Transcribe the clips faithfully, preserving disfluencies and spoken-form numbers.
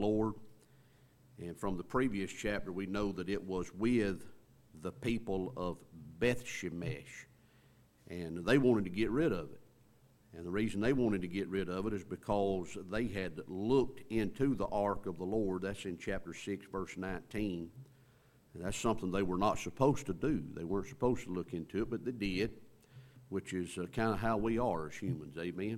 Lord. And from the previous chapter, we know that it was with the people of Beth Shemesh, and they wanted to get rid of it. And the reason they wanted to get rid of it is because they had looked into the ark of the Lord. That's in chapter six, verse nineteen. And that's something they were not supposed to do. They weren't supposed to look into it, but they did, which is uh, kind of how we are as humans, amen?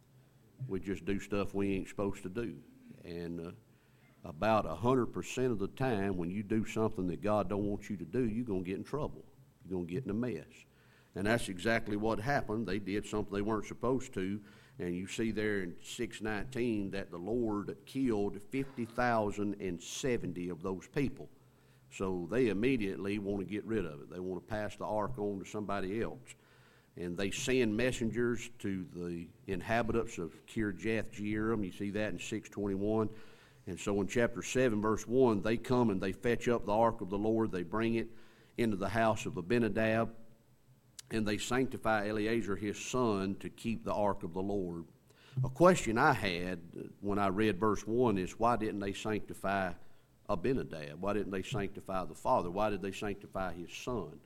We just do stuff we ain't supposed to do. And uh, about one hundred percent of the time when you do something that God don't want you to do, you're going to get in trouble. You're going to get in a mess. And that's exactly what happened. They did something they weren't supposed to. And you see there in six nineteen that the Lord killed fifty thousand seventy of those people. So they immediately want to get rid of it. They want to pass the ark on to somebody else. And they send messengers to the inhabitants of Kirjath Jearim. You see that in six twenty-one. And so in chapter seven, verse one, they come and they fetch up the ark of the Lord. They bring it into the house of Abinadab, and they sanctify Eleazar his son to keep the ark of the Lord. A question I had when I read verse one is, why didn't they sanctify Abinadab? Why didn't they sanctify the father? Why did they sanctify his son?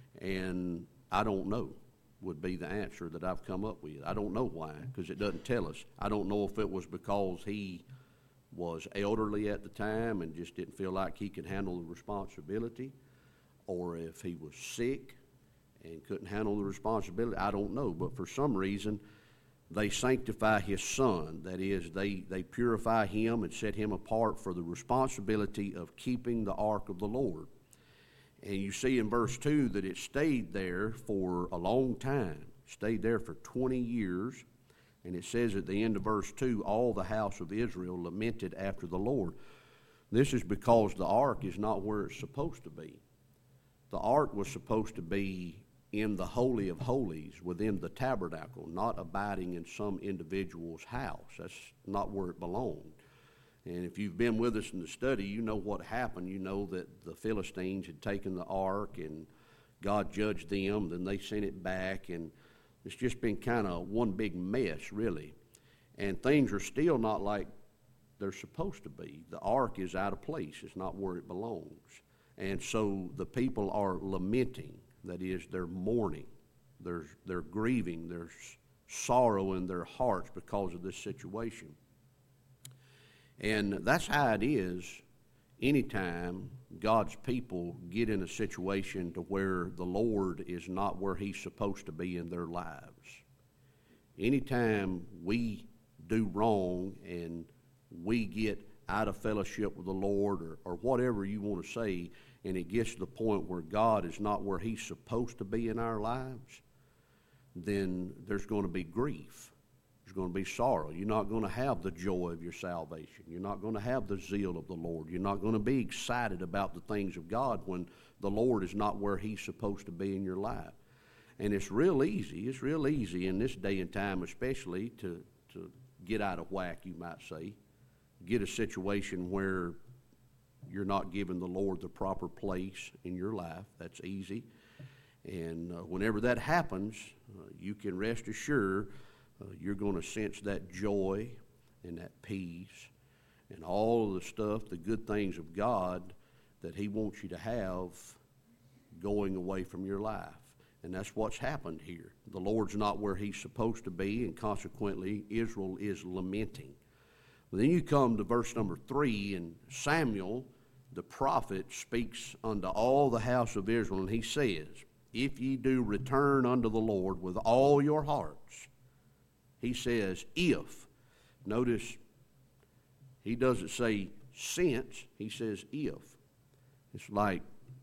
And I don't know would be the answer that I've come up with. I don't know why, because it doesn't tell us. I don't know if it was because he was elderly at the time and just didn't feel like he could handle the responsibility, or if he was sick and couldn't handle the responsibility. I don't know, but for some reason they sanctify his son. That is, they, they purify him and set him apart for the responsibility of keeping the ark of the Lord. And you see in verse two that it stayed there for a long time. It stayed there for twenty years. And it says at the end of verse two, all the house of Israel lamented after the Lord. This is because the ark is not where it's supposed to be. The ark was supposed to be in the Holy of Holies, within the tabernacle, not abiding in some individual's house. That's not where it belonged. And if you've been with us in the study, you know what happened. You know that the Philistines had taken the ark and God judged them. Then they sent it back, and it's just been kind of one big mess, really. And things are still not like they're supposed to be. The ark is out of place. It's not where it belongs. And so the people are lamenting. That is, they're mourning. They're, they're grieving. There's sorrow in their hearts because of this situation. And that's how it is anytime God's people get in a situation to where the Lord is not where he's supposed to be in their lives. Anytime we do wrong and we get out of fellowship with the Lord, or, or whatever you want to say, and it gets to the point where God is not where he's supposed to be in our lives, then there's going to be grief. There's going to be sorrow. You're not going to have the joy of your salvation. You're not going to have the zeal of the Lord. You're not going to be excited about the things of God when the Lord is not where he's supposed to be in your life. And it's real easy. It's real easy in this day and time especially to, to get out of whack, you might say. Get a situation where you're not giving the Lord the proper place in your life. That's easy. And uh, whenever that happens, uh, you can rest assured uh, you're going to sense that joy and that peace and all of the stuff, the good things of God that he wants you to have going away from your life. And that's what's happened here. The Lord's not where he's supposed to be, and consequently Israel is lamenting. But then you come to verse number three, and Samuel, the prophet, speaks unto all the house of Israel, and he says, if ye do return unto the Lord with all your hearts, he says, if. Notice, he doesn't say since, he says if. It's like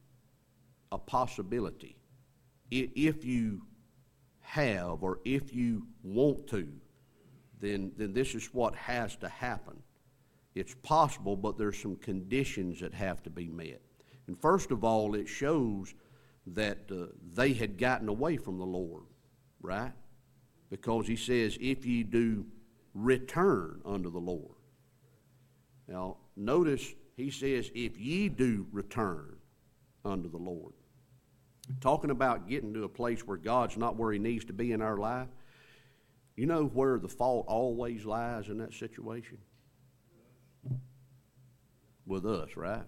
a possibility. If you have, or if you want to, then, then this is what has to happen. It's possible, but there's some conditions that have to be met. And first of all, it shows that uh, they had gotten away from the Lord, right? Because he says, if ye do return unto the Lord. Now, notice he says, if ye do return unto the Lord. Talking about getting to a place where God's not where he needs to be in our life. You know where the fault always lies in that situation? with us, right?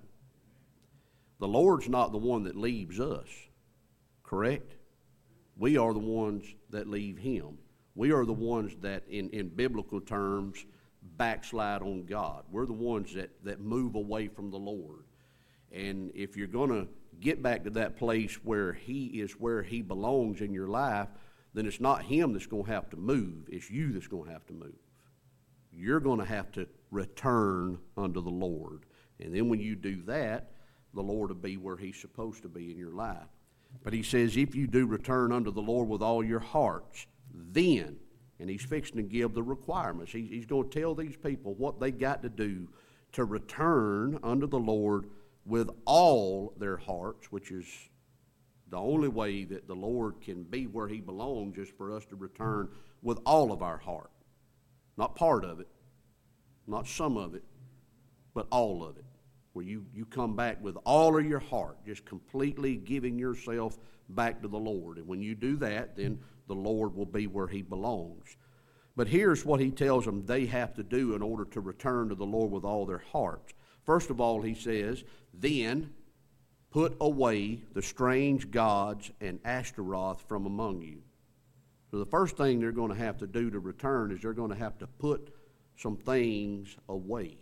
The Lord's not the one that leaves us, correct? We are the ones that leave him. We are the ones that, in, in biblical terms, backslide on God. We're the ones that, that move away from the Lord. And if you're going to get back to that place where he is where he belongs in your life, then it's not him that's going to have to move. It's you that's going to have to move. You're going to have to return unto the Lord. And then when you do that, the Lord will be where he's supposed to be in your life. But he says, if you do return unto the Lord with all your hearts, then, and he's fixing to give the requirements. He, he's going to tell these people what they got to do to return unto the Lord with all their hearts, which is the only way that the Lord can be where he belongs, is for us to return with all of our heart. Not part of it, not some of it, but all of it. Where you, you come back with all of your heart, just completely giving yourself back to the Lord. And when you do that, then the Lord will be where he belongs. But here's what he tells them they have to do in order to return to the Lord with all their hearts. First of all, he says, then put away the strange gods and Ashtaroth from among you. So the first thing they're going to have to do to return is they're going to have to put some things away.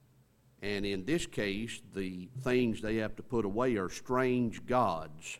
And in this case, the things they have to put away are strange gods.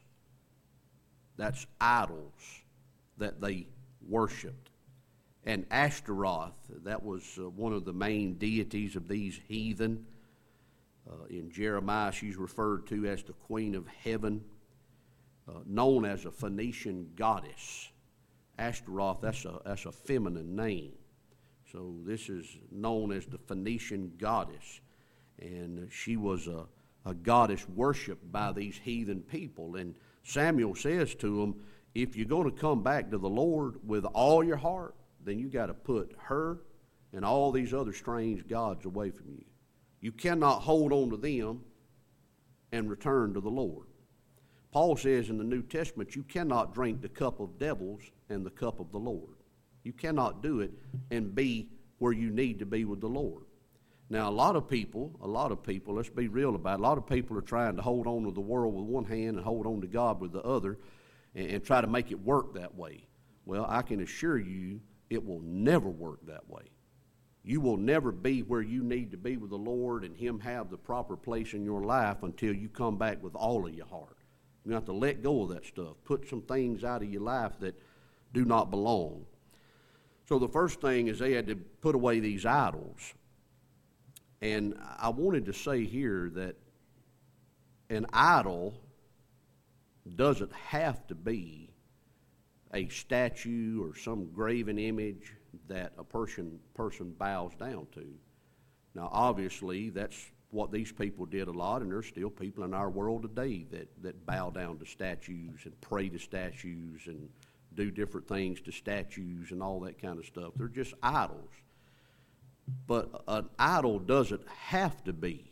That's idols that they worshipped. And Ashtaroth, that was uh, one of the main deities of these heathen. Uh, in Jeremiah, she's referred to as the Queen of Heaven, uh, known as a Phoenician goddess. Ashtaroth, that's a, that's a feminine name. So this is known as the Phoenician goddess. And she was a, a goddess worshipped by these heathen people. And Samuel says to them, if you're going to come back to the Lord with all your heart, then you got to put her and all these other strange gods away from you. You cannot hold on to them and return to the Lord. Paul says in the New Testament, you cannot drink the cup of devils and the cup of the Lord. You cannot do it and be where you need to be with the Lord. Now, a lot of people, a lot of people, let's be real about it, a lot of people are trying to hold on to the world with one hand and hold on to God with the other and, and try to make it work that way. Well, I can assure you it will never work that way. You will never be where you need to be with the Lord and him have the proper place in your life until you come back with all of your heart. You have to let go of that stuff. Put some things out of your life that do not belong. So the first thing is they had to put away these idols. And I wanted to say here that an idol doesn't have to be a statue or some graven image that a person person bows down to. Now, obviously, that's what these people did a lot, and there's still people in our world today that, that bow down to statues and pray to statues and do different things to statues and all that kind of stuff. They're just idols. But an idol doesn't have to be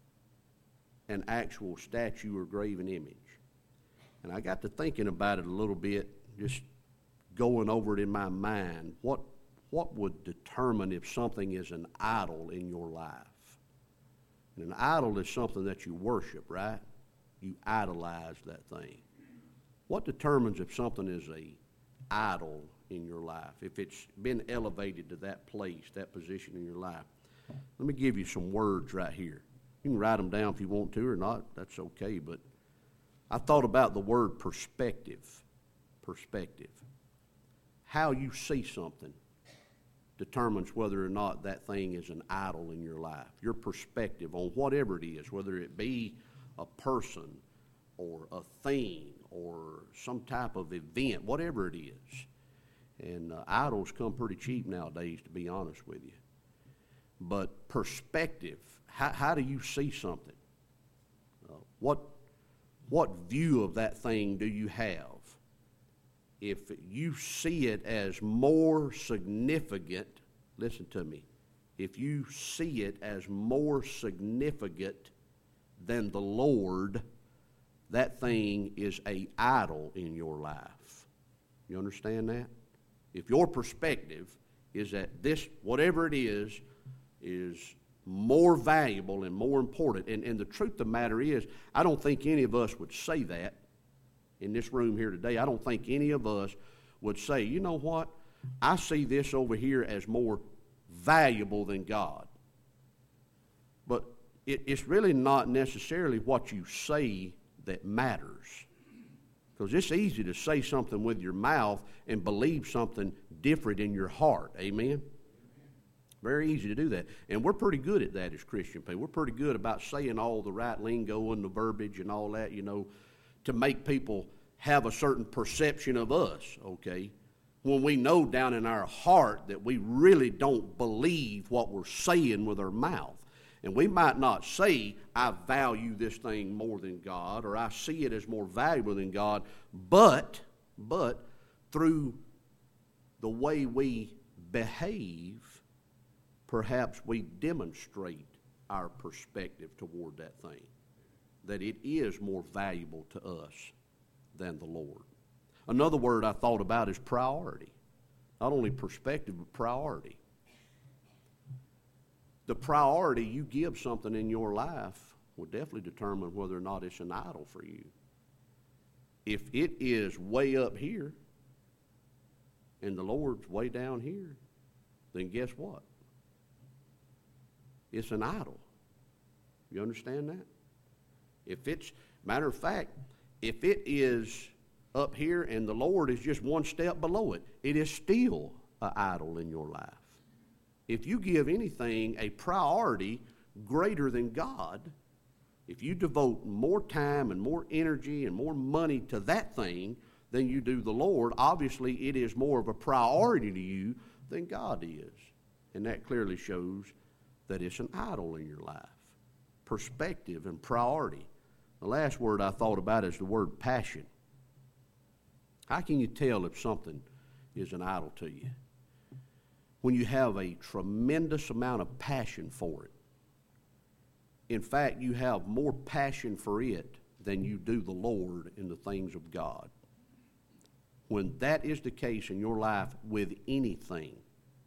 an actual statue or graven image. And I got to thinking about it a little bit, just going over it in my mind. What what would determine if something is an idol in your life? And an idol is something that you worship, right? You idolize that thing. What determines if something is a idol in your life, if it's been elevated to that place, that position in your life? Let me give you some words right here. You can write them down if you want to or not. That's okay. But I thought about the word perspective. Perspective. How you see something determines whether or not that thing is an idol in your life. Your perspective on whatever it is, whether it be a person or a thing or some type of event, whatever it is. And uh, idols come pretty cheap nowadays, to be honest with you. But perspective, how, how do you see something? Uh, what, what view of that thing do you have? If you see it as more significant, listen to me, if you see it as more significant than the Lord, that thing is an idol in your life. You understand that? If your perspective is that this, whatever it is, is more valuable and more important. And, and the truth of the matter is, I don't think any of us would say that in this room here today. I don't think any of us would say, you know what, I see this over here as more valuable than God. But it, it's really not necessarily what you say that matters. Because it's easy to say something with your mouth and believe something different in your heart. Amen? Very easy to do that. And we're pretty good at that as Christian people. We're pretty good about saying all the right lingo and the verbiage and all that, you know, to make people have a certain perception of us, okay? When we know down in our heart that we really don't believe what we're saying with our mouth. And we might not say, I value this thing more than God, or I see it as more valuable than God, but, but through the way we behave, perhaps we demonstrate our perspective toward that thing, that it is more valuable to us than the Lord. Another word I thought about is priority. Not only perspective, but priority. The priority you give something in your life will definitely determine whether or not it's an idol for you. If it is way up here and the Lord's way down here, then guess what? It's an idol. You understand that? If it's, matter of fact, if it is up here and the Lord is just one step below it, it is still an idol in your life. If you give anything a priority greater than God, if you devote more time and more energy and more money to that thing than you do the Lord, obviously it is more of a priority to you than God is. And that clearly shows that it's an idol in your life. Perspective and priority. The last word I thought about is the word passion. How can you tell if something is an idol to you? When you have a tremendous amount of passion for it. In fact, you have more passion for it than you do the Lord in the things of God. When that is the case in your life with anything,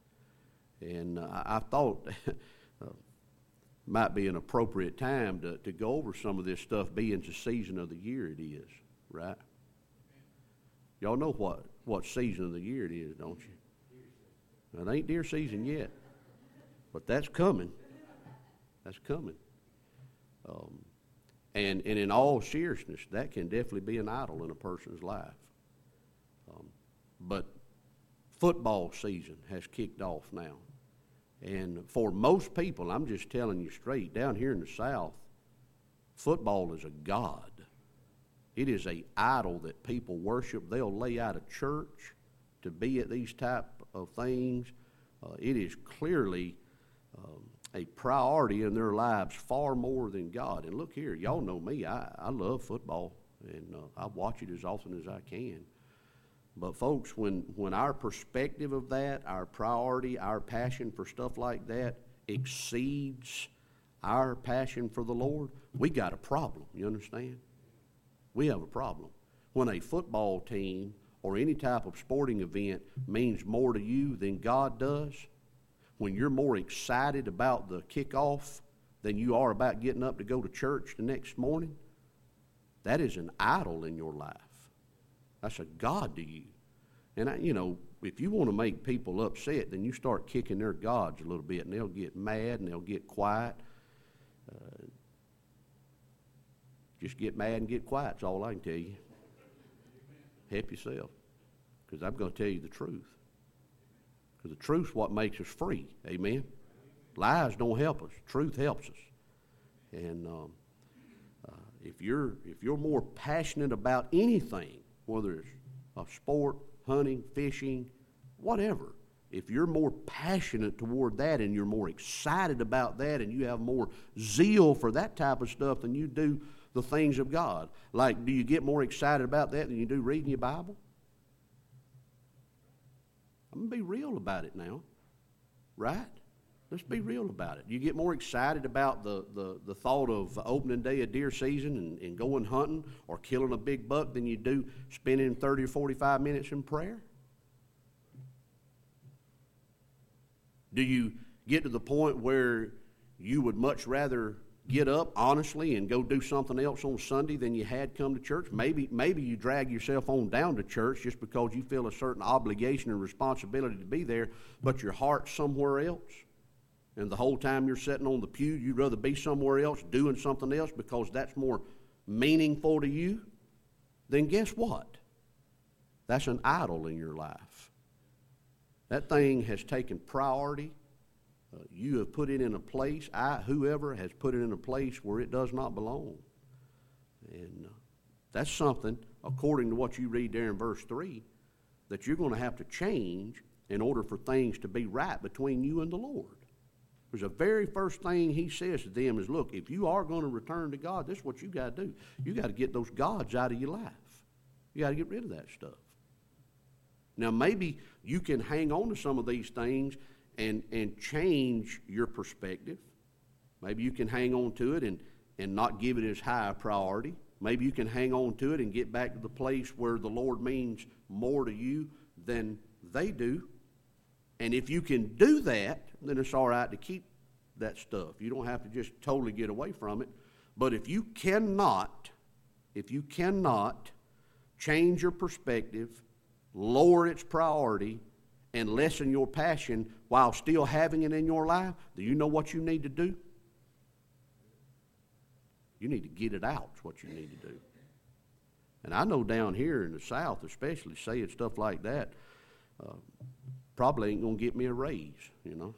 and uh, I thought uh, might be an appropriate time to, to go over some of this stuff, being the season of the year it is, right? Y'all know what, what season of the year it is, don't you? It ain't deer season yet, but that's coming. That's coming. Um, and, and in all seriousness, that can definitely be an idol in a person's life. Um, but football season has kicked off now. And for most people, I'm just telling you straight, down here in the South, football is a god. It is an idol that people worship. They'll lay out a church to be at these type of things. Uh, it is clearly um, a priority in their lives far more than God. And look here, y'all know me. I, I love football, and uh, I watch it as often as I can. But folks, when, when our perspective of that, our priority, our passion for stuff like that exceeds our passion for the Lord, we got a problem, you understand? We have a problem. When a football team or any type of sporting event means more to you than God does, when you're more excited about the kickoff than you are about getting up to go to church the next morning, that is an idol in your life. That's a god to you. And, I, you know, if you want to make people upset, then you start kicking their gods a little bit, and they'll get mad, and they'll get quiet. Uh, just get mad and get quiet is all I can tell you. Help yourself, because I'm going to tell you the truth. Because the truth's what makes us free. Amen? Lies don't help us. Truth helps us. And um, uh, if you're if you're more passionate about anything, whether it's a sport, hunting, fishing, whatever, if you're more passionate toward that and you're more excited about that and you have more zeal for that type of stuff than you do the things of God, like, do you get more excited about that than you do reading your Bible? I'm going to be real about it now, right? Let's be real about it. You get more excited about the, the, the thought of opening day of deer season and, and going hunting or killing a big buck than you do spending thirty or forty-five minutes in prayer? Do you get to the point where you would much rather get up honestly and go do something else on Sunday than you had come to church. Maybe maybe you drag yourself on down to church just because you feel a certain obligation and responsibility to be there, but your heart's somewhere else. And the whole time you're sitting on the pew, you'd rather be somewhere else doing something else because that's more meaningful to you. Then guess what? That's an idol in your life. That thing has taken priority. Uh, you have put it in a place, I, whoever has put it in a place where it does not belong. And uh, that's something, according to what you read there in verse three, that you're going to have to change in order for things to be right between you and the Lord. Because the very first thing he says to them is, look, if you are going to return to God, this is what you got to do. You got to get those gods out of your life. You got to get rid of that stuff. Now, maybe you can hang on to some of these things and, and change your perspective. Maybe you can hang on to it and, and not give it as high a priority. Maybe you can hang on to it and get back to the place where the Lord means more to you than they do. And if you can do that, then it's all right to keep that stuff. You don't have to just totally get away from it. But if you cannot, if you cannot change your perspective, lower its priority, and lessen your passion while still having it in your life, do you know what you need to do? You need to get it out, is what you need to do. And I know down here in the South especially, saying stuff like that uh, probably ain't going to get me a raise, you know.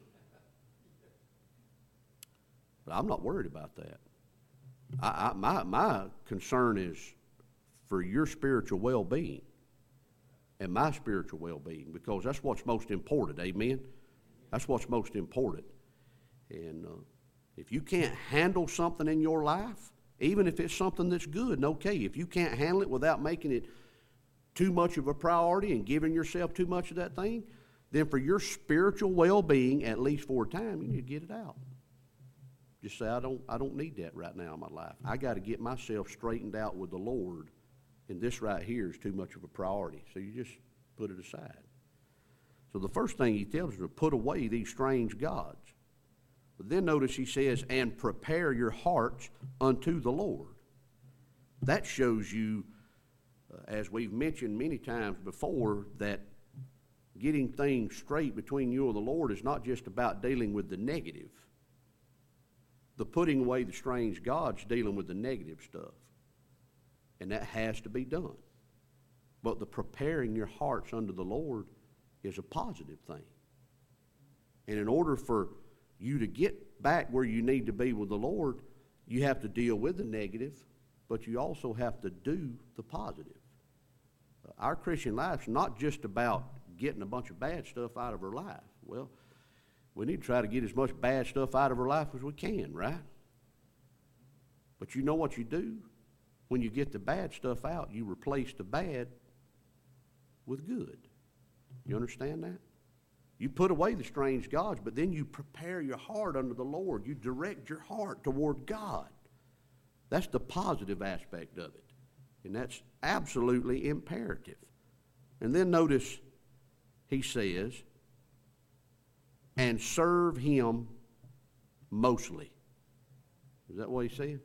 But I'm not worried about that. I, I, my, my concern is for your spiritual well-being and my spiritual well-being, because that's what's most important, amen? That's what's most important. And uh, if you can't handle something in your life, even if it's something that's good and okay, if you can't handle it without making it too much of a priority and giving yourself too much of that thing, then for your spiritual well-being, at least for a time, you need to get it out. Just say, I don't, I don't need that right now in my life. I got to get myself straightened out with the Lord, and this right here is too much of a priority. So you just put it aside. So the first thing he tells us is to put away these strange gods. But then notice he says, and prepare your hearts unto the Lord. That shows you, uh, as we've mentioned many times before, that getting things straight between you and the Lord is not just about dealing with the negative. The putting away the strange gods dealing with the negative stuff. And that has to be done. But the preparing your hearts unto the Lord is a positive thing. And in order for you to get back where you need to be with the Lord, you have to deal with the negative, but you also have to do the positive. Uh, our Christian life's not just about getting a bunch of bad stuff out of our life. Well, we need to try to get as much bad stuff out of our life as we can, right? But you know what you do? When you get the bad stuff out, you replace the bad with good. You understand that? You put away the strange gods, but then you prepare your heart unto the Lord. You direct your heart toward God. That's the positive aspect of it. And that's absolutely imperative. And then notice he says, and serve him mostly. Is that what he said?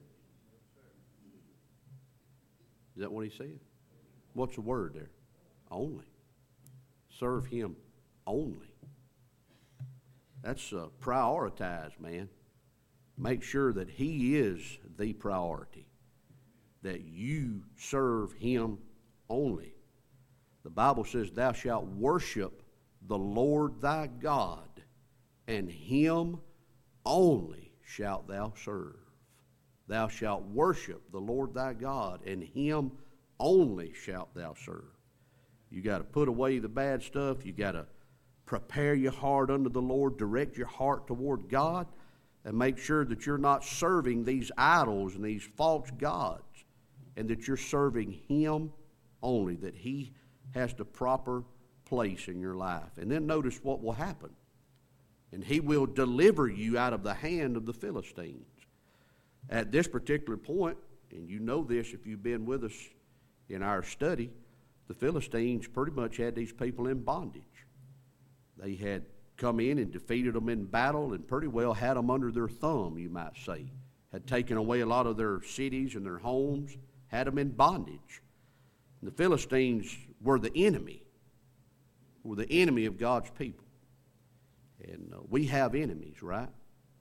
Is that what he said? What's the word there? Only. Serve him only. That's uh, prioritize, man. Make sure that he is the priority. That you serve him only. The Bible says, thou shalt worship the Lord thy God, and him only shalt thou serve. Thou shalt worship the Lord thy God, and him only shalt thou serve. You got to put away the bad stuff. You got to prepare your heart unto the Lord, direct your heart toward God, and make sure that you're not serving these idols and these false gods, and that you're serving him only, that he has the proper place in your life. And then notice what will happen. And he will deliver you out of the hand of the Philistines. At this particular point, and you know this if you've been with us in our study, the Philistines pretty much had these people in bondage. They had come in and defeated them in battle and pretty well had them under their thumb, you might say. Had taken away a lot of their cities and their homes, had them in bondage. And the Philistines were the enemy, were the enemy of God's people. And uh, we have enemies, right?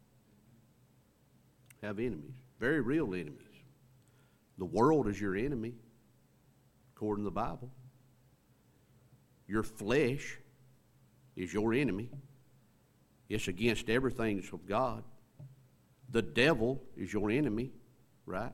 Have enemies, very real enemies. The world is your enemy, according to the Bible. Your flesh is your enemy. It's against everything that's of God. The devil is your enemy, right?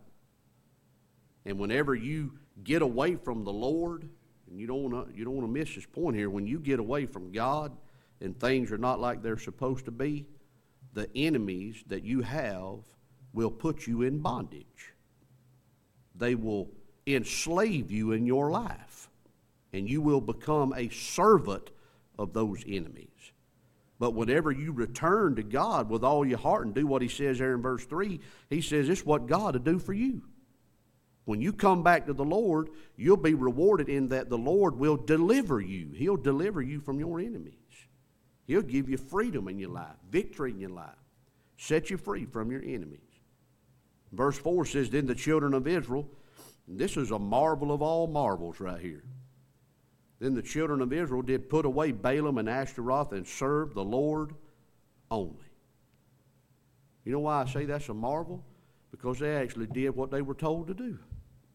And whenever you get away from the Lord, and you don't want to you don't want to miss this point here, when you get away from God and things are not like they're supposed to be, the enemies that you have will put you in bondage. They will enslave you in your life, and you will become a servant of those enemies. But whenever you return to God with all your heart and do what he says there in verse three, he says it's what God will do for you. When you come back to the Lord, you'll be rewarded in that the Lord will deliver you. He'll deliver you from your enemies. He'll give you freedom in your life, victory in your life, set you free from your enemies. Verse four says, then the children of Israel, and this is a marvel of all marvels right here. Then the children of Israel did put away Balaam and Ashtaroth and served the Lord only. You know why I say that's a marvel? Because they actually did what they were told to do.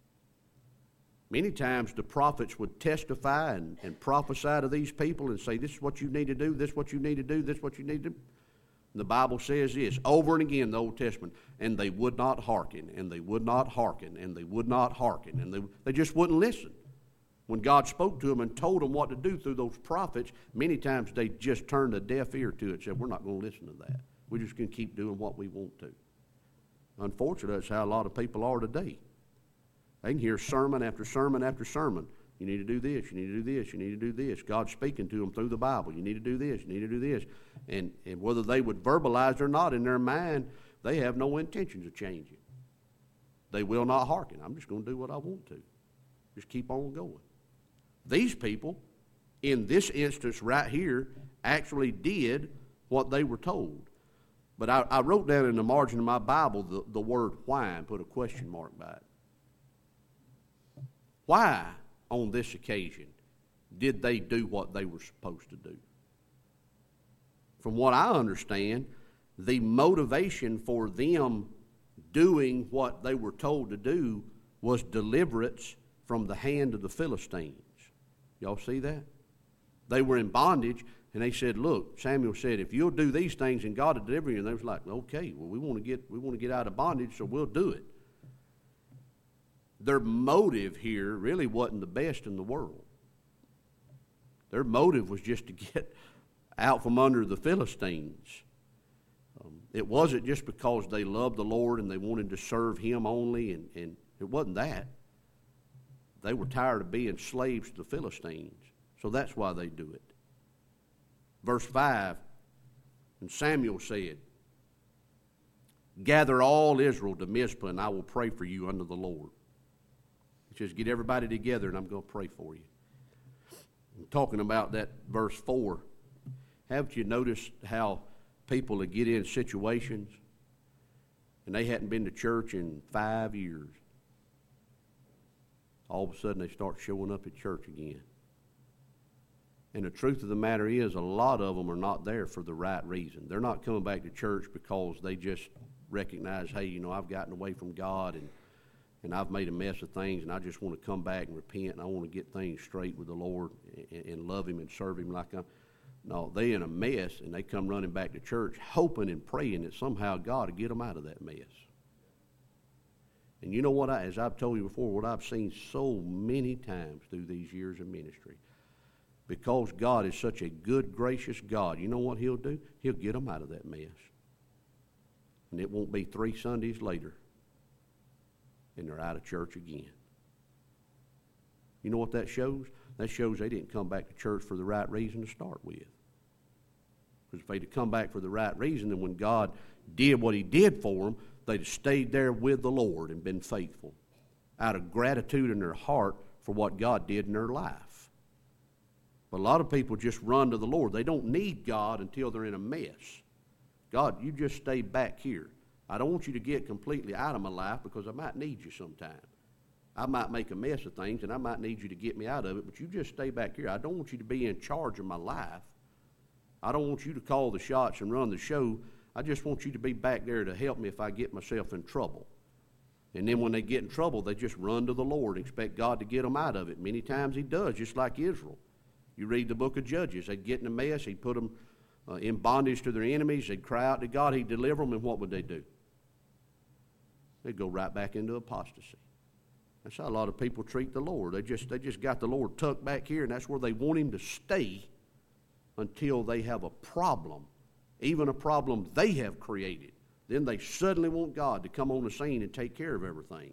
Many times the prophets would testify and, and prophesy to these people and say, this is what you need to do, this is what you need to do, this is what you need to do. And the Bible says this over and again in the Old Testament, and they would not hearken, and they would not hearken, and they would not hearken, and they, they just wouldn't listen. When God spoke to them and told them what to do through those prophets, many times they just turned a deaf ear to it and said, we're not going to listen to that. We're just going to keep doing what we want to. Unfortunately, that's how a lot of people are today. They can hear sermon after sermon after sermon. You need to do this, you need to do this, you need to do this. God's speaking to them through the Bible. You need to do this, you need to do this. And, and whether they would verbalize or not in their mind, they have no intentions of changing. They will not hearken. I'm just going to do what I want to. Just keep on going. These people, in this instance right here, actually did what they were told. But I, I wrote down in the margin of my Bible the, the word why and put a question mark by it. Why, on this occasion, did they do what they were supposed to do? From what I understand, the motivation for them doing what they were told to do was deliverance from the hand of the Philistines. Y'all see that? They were in bondage, and they said, look, Samuel said, if you'll do these things and God will deliver you. And they was like, okay, well, we want to get we want to get out of bondage, so we'll do it. Their motive here really wasn't the best in the world. Their motive was just to get out from under the Philistines. Um, it wasn't just because they loved the Lord and they wanted to serve him only, and, and it wasn't that. They were tired of being slaves to the Philistines, so that's why they do it. Verse five, and Samuel said, gather all Israel to Mizpah, and I will pray for you unto the Lord. He says, get everybody together, and I'm going to pray for you. I'm talking about that verse four. Haven't you noticed how people would get in situations, and they hadn't been to church in five years? All of a sudden they start showing up at church again. And the truth of the matter is, a lot of them are not there for the right reason. They're not coming back to church because they just recognize, hey, you know, I've gotten away from God and, and I've made a mess of things, and I just want to come back and repent, and I want to get things straight with the Lord and, and love him and serve him like I'm. No, they're in a mess, and they come running back to church hoping and praying that somehow God will get them out of that mess. And you know what, I, as I've told you before, what I've seen so many times through these years of ministry, because God is such a good, gracious God, you know what he'll do? He'll get them out of that mess. And it won't be three Sundays later, and they're out of church again. You know what that shows? That shows they didn't come back to church for the right reason to start with. Because if they'd have come back for the right reason, then when God did what he did for them, they'd have stayed there with the Lord and been faithful out of gratitude in their heart for what God did in their life. But a lot of people just run to the Lord. They don't need God until they're in a mess. God, you just stay back here. I don't want you to get completely out of my life because I might need you sometime. I might make a mess of things, and I might need you to get me out of it, but you just stay back here. I don't want you to be in charge of my life. I don't want you to call the shots and run the show. I just want you to be back there to help me if I get myself in trouble. And then when they get in trouble, they just run to the Lord and expect God to get them out of it. Many times he does, just like Israel. You read the book of Judges. They'd get in a mess. He'd put them uh, in bondage to their enemies. They'd cry out to God. He'd deliver them, and what would they do? They'd go right back into apostasy. That's how a lot of people treat the Lord. They just, they just got the Lord tucked back here, and that's where they want him to stay until they have a problem, even a problem they have created. Then they suddenly want God to come on the scene and take care of everything.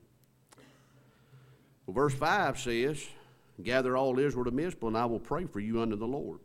Well, verse five says, gather all Israel to Mizpah, and I will pray for you unto the Lord.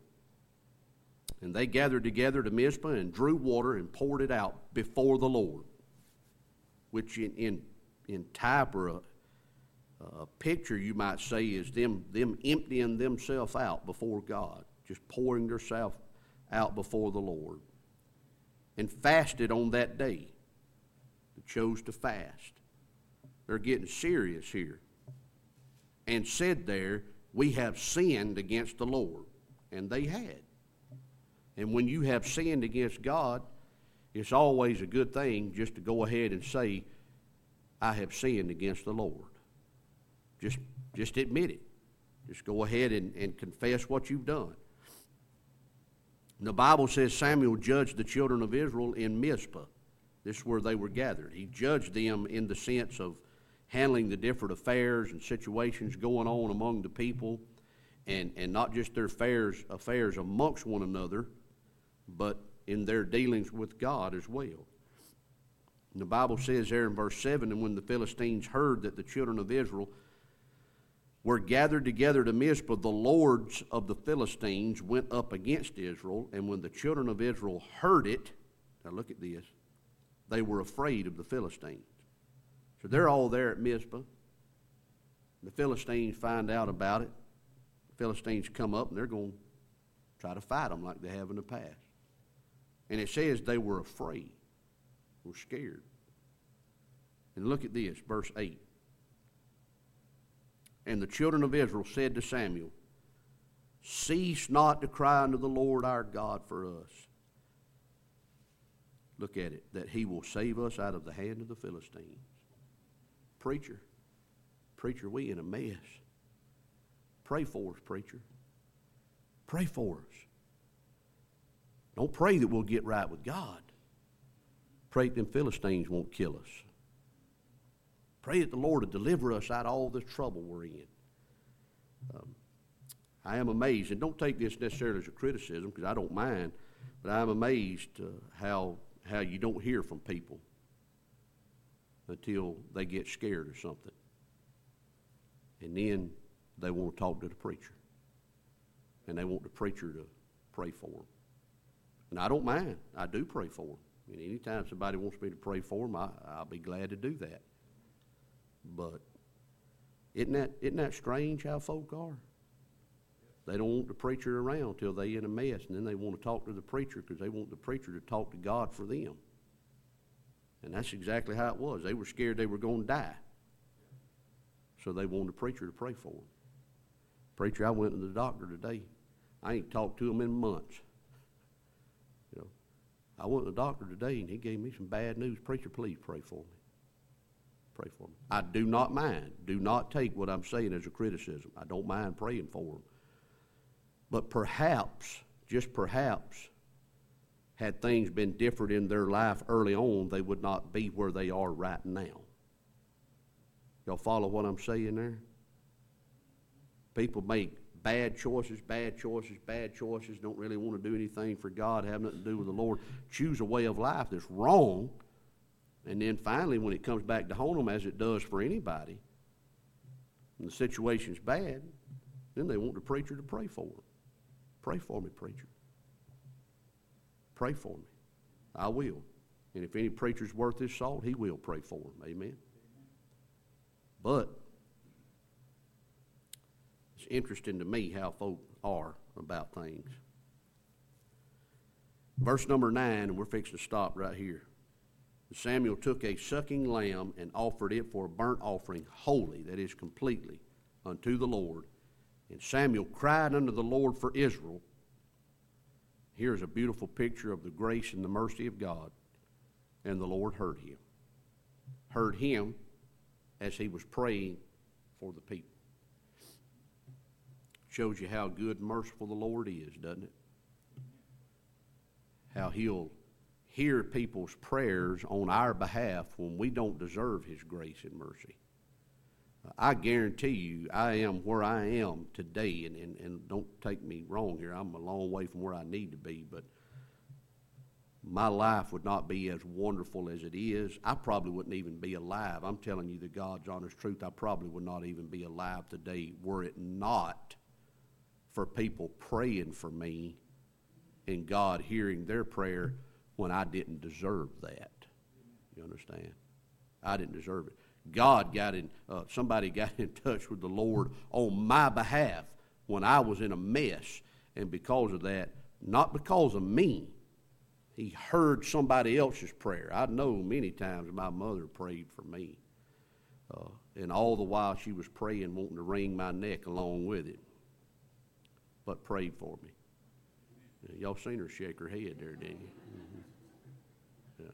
And they gathered together to Mizpah and drew water and poured it out before the Lord, which in, in, in type or a, a picture, you might say, is them, them emptying themselves out before God, just pouring themselves out before the Lord. And fasted on that day. They chose to fast. They're getting serious here. And said there, we have sinned against the Lord. And they had. And when you have sinned against God, it's always a good thing just to go ahead and say, I have sinned against the Lord. Just, just admit it. Just go ahead and, and confess what you've done. The Bible says Samuel judged the children of Israel in Mizpah. This is where they were gathered. He judged them in the sense of handling the different affairs and situations going on among the people, and, and not just their affairs, affairs amongst one another, but in their dealings with God as well. And the Bible says there in verse seven, and when the Philistines heard that the children of Israel were gathered together to Mizpah, the lords of the Philistines went up against Israel, and when the children of Israel heard it, now look at this, they were afraid of the Philistines. So they're all there at Mizpah. The Philistines find out about it. The Philistines come up, and they're going to try to fight them like they have in the past. And it says they were afraid, were scared. And look at this, verse eight. And the children of Israel said to Samuel, cease not to cry unto the Lord our God for us. Look at it, that he will save us out of the hand of the Philistines. Preacher, preacher, we in a mess. Pray for us, preacher. Pray for us. Don't pray that we'll get right with God. Pray that them Philistines won't kill us. Pray that the Lord will deliver us out of all this trouble we're in. Um, I am amazed, and don't take this necessarily as a criticism, because I don't mind, but I am amazed uh, how how you don't hear from people until they get scared or something. And then they want to talk to the preacher. And they want the preacher to pray for them. And I don't mind. I do pray for them. And anytime somebody wants me to pray for them, I, I'll be glad to do that. But isn't that, isn't that strange how folk are? They don't want the preacher around till they in a mess, and then they want to talk to the preacher because they want the preacher to talk to God for them. And that's exactly how it was. They were scared they were going to die. So they wanted the preacher to pray for them. Preacher, I went to the doctor today. I ain't talked to him in months. You know, I went to the doctor today, and he gave me some bad news. Preacher, please pray for me. Pray for me. I do not mind. Do not take what I'm saying as a criticism. I don't mind praying for them. But perhaps, just perhaps, had things been different in their life early on, they would not be where they are right now. Y'all follow what I'm saying there? People make bad choices, bad choices, bad choices, don't really want to do anything for God, have nothing to do with the Lord, choose a way of life that's wrong, and then finally when it comes back to haunt them, as it does for anybody, and the situation's bad, then they want the preacher to pray for them. Pray for me, preacher. Pray for me. I will. And if any preacher's worth his salt, he will pray for him. Amen. But it's interesting to me how folk are about things. Verse number nine, and we're fixing to stop right here. Samuel took a sucking lamb and offered it for a burnt offering, wholly, that is, completely, unto the Lord. And Samuel cried unto the Lord for Israel. Here's a beautiful picture of the grace and the mercy of God. And the Lord heard him. Heard him as he was praying for the people. Shows you how good and merciful the Lord is, doesn't it? How he'll hear people's prayers on our behalf when we don't deserve his grace and mercy. I guarantee you, I am where I am today, and, and, and don't take me wrong here, I'm a long way from where I need to be, but my life would not be as wonderful as it is. I probably wouldn't even be alive. I'm telling you the God's honest truth, I probably would not even be alive today were it not for people praying for me and God hearing their prayer when I didn't deserve that. You understand? I didn't deserve it. God got in, uh, somebody got in touch with the Lord on my behalf when I was in a mess. And because of that, not because of me, he heard somebody else's prayer. I know many times my mother prayed for me. Uh, and all the while she was praying, wanting to wring my neck along with it. But prayed for me. Y'all seen her shake her head there, didn't you? Mm-hmm. Yeah.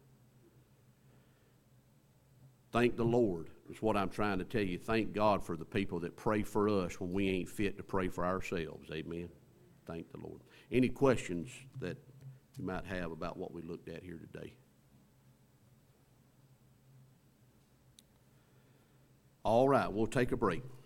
Thank the Lord is what I'm trying to tell you. Thank God for the people that pray for us when we ain't fit to pray for ourselves. Amen. Thank the Lord. Any questions that you might have about what we looked at here today? All right, we'll take a break.